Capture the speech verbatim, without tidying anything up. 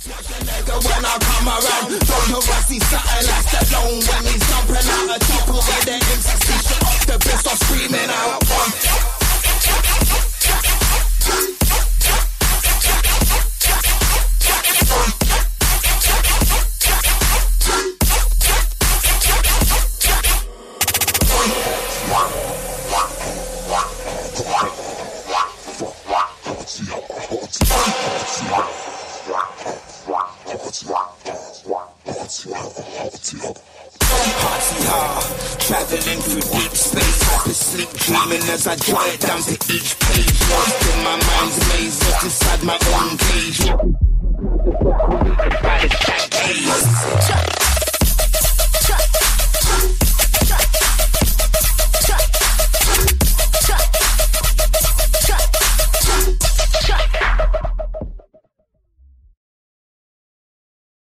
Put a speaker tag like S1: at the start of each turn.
S1: When I come around, don't know I see something like Stallone when he's jumping out a chopper with the M C C shit off the best of screaming out. Traveling through deep space, I could sleep dreaming as I draw it down to each page. Lost in my mind's maze, lost inside my own cage.